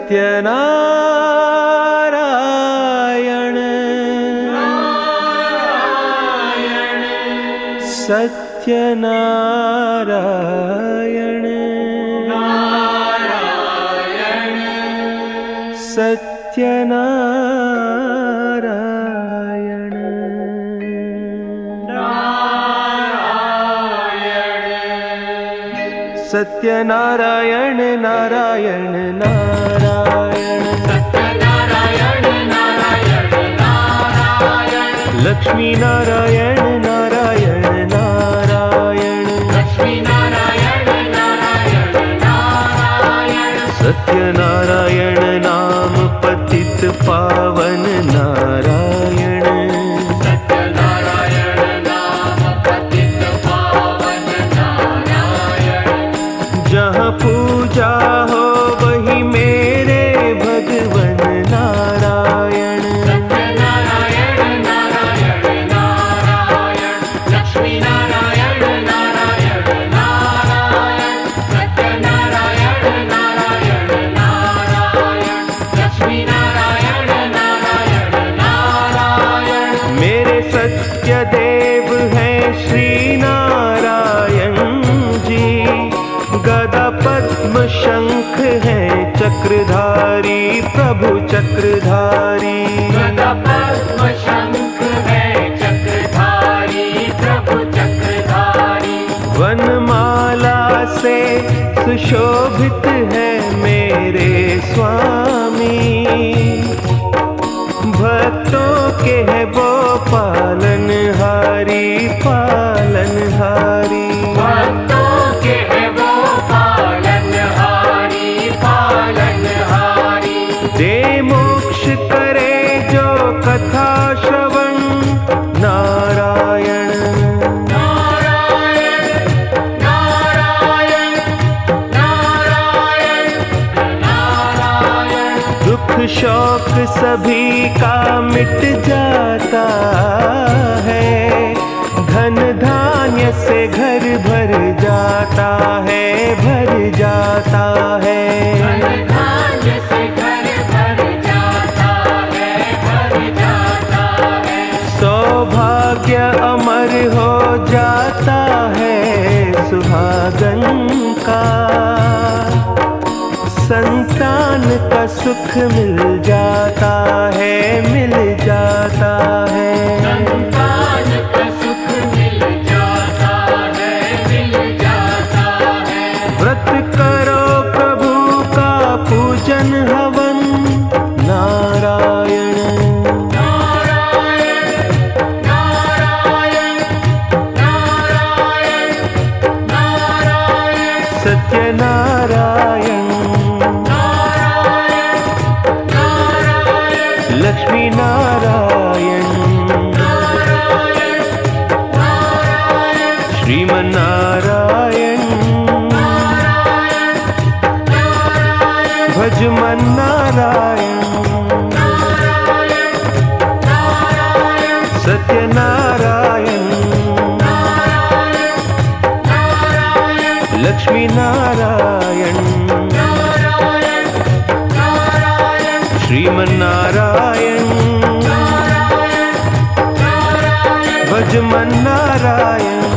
सत्यनारायण सत्यनारायण सत्यनारायण सत्यनारायण नारायण नारायण सत्यनारायण नारायण नारायण लक्ष्मी नारायण नारायण नारायण लक्ष्मी नारायण नारायण नारायण सत्यनारायण नाम पतित पावन नारायण सत्यनारायण नाम पतित पावन नारायण जहाँ पूजा हो वही मेरे भगवन नारायण सत्यनारायण नारायण नारायण लक्ष्मी नारायण नारायण नारायण सत्यनारायण नारायण नारायण लक्ष्मी नारायण नारायण नारायण मेरे सत्य देव हैं श्री नारायण जी गदा पद्म शंख है चक्रधारी प्रभु चक्रधारी गदा पद्म शंख है चक्रधारी प्रभु चक्रधारी वनमाला से सुशोभित है मेरे स्वामी भक्तों के है वो पालनहारी पालनहारी भक्तों के है वो पालनहारी पालनहारी दे मोक्ष करे जो कथा श्रवण नारायण नारायण नारायण नारायण नारायण दुख शोक सभी का मिट जाता है धन धान्य से घर भर जाता है भर जाता है धन से घर भर जाता है भर जाता है सौभाग्य अमर हो जाता है सुहागन का संतान का सुख मिल जाता है मिल जाता है संतान का सुख मिल जाता है मिल जाता है व्रत करो प्रभु का पूजन हवन नारायण नारायण नारायण नारायण नारायण सत्यनारायण नारायण नारायण लक्ष्मी नारायण नारायण नारायण श्रीमन्नारायण नारायण नारायण भजमन नारायण नारायण नारायण सत्यनारायण नारायण नारायण लक्ष्मी नारायण नारायण नारायण श्रीमन्नारायण नारायण नारायण भजमन नारायण